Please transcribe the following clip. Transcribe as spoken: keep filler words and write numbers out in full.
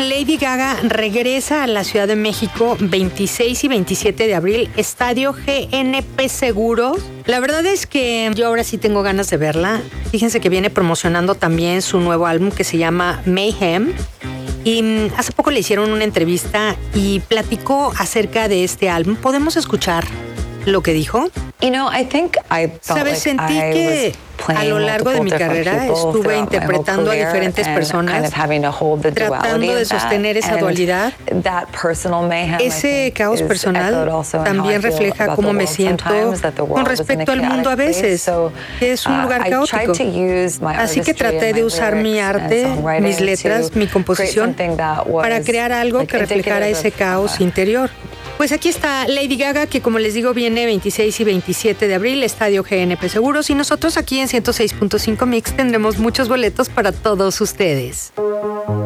Lady Gaga regresa a la Ciudad de México veintiséis y veintisiete de abril, Estadio G N P Seguros. La verdad es que yo ahora sí tengo ganas de verla. Fíjense que viene promocionando también su nuevo álbum que se llama Mayhem. Y hace poco le hicieron una entrevista y platicó acerca de este álbum. ¿Podemos escuchar lo que dijo? You know, I think I felt ¿Sabes? like Sentí I que a lo largo de mi carrera estuve interpretando a diferentes personas, tratando de sostener esa dualidad. Ese caos personal también refleja cómo me siento con respecto al mundo a veces, que es un lugar caótico. Así que traté de usar mi arte, mis letras, mi composición, para crear algo que reflejara ese caos interior. Pues aquí está Lady Gaga, que como les digo viene veintiséis y veintisiete de abril, Estadio G N P Seguros, y nosotros aquí en ciento seis punto cinco Mix tendremos muchos boletos para todos ustedes.